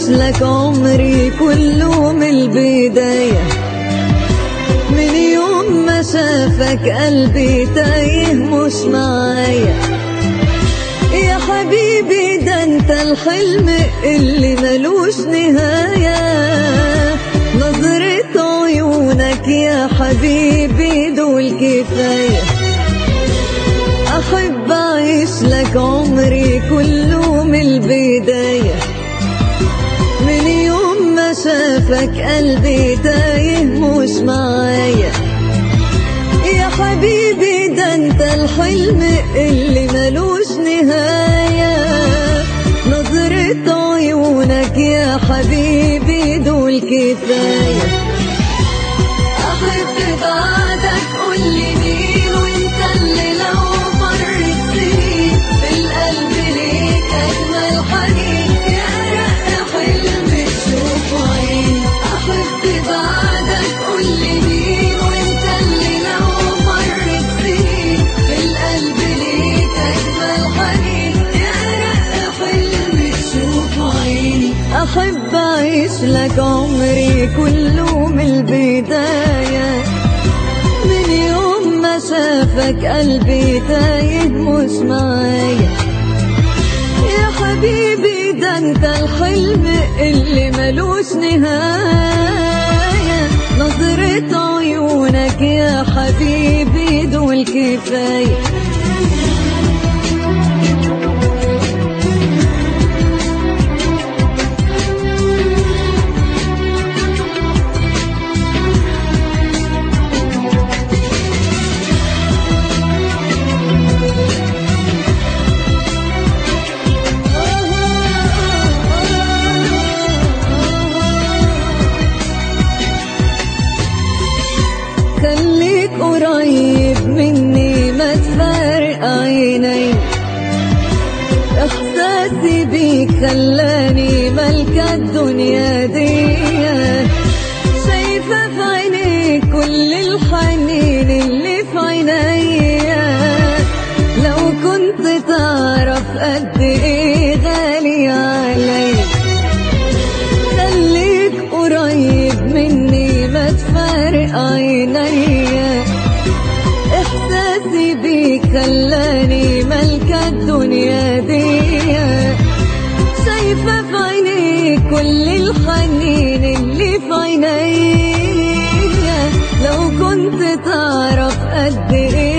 لك عمري كله من البداية، من يوم ما شافك قلبي تايه مش معايا. يا حبيبي ده انت الحلم اللي ملوش نهاية، نظرة عيونك يا حبيبي دول كفاية. أحب أعيش لك عمري كله من البداية، من يوم ما شافك قلبي تايه مش معايا. يا حبيبي ده انت الحلم اللي ملوش نهاية، نظرة عيونك يا حبيبي دول كفاية. أحب بعدك قولي مين، وانت اللي لو مرت سنين في القلب ليك أجمل حنين، يا رق حلم تشوفه عين. أحب بعدك قولي مين، وانت اللي لو مرت سنين في القلب ليك أجمل حنين، يا رق حلم تشوفه عين. أحب أعيش لك عمري كله من البداية، من يوم ما شافك قلبي تايه مش معايا. يا حبيبي ده انت الحلم اللي ملوش نهاية، نظرة عيونك يا حبيبي دول كفاية. خليك قريب مني ما تفارق عيني، احساسي بيك خلاني ملكة الدنيا دي. شايفة في عينيك كل الحنين اللي في عينيا، لو كنت تعرف قد ايه غالي علي. خليك قريب مني ما تفارق عينيا، احساسي بيك خلاني ملكة الدنيا دي. شايفة في عينيك كل الحنين اللي في عينيا، لو كنت تعرف قد ايه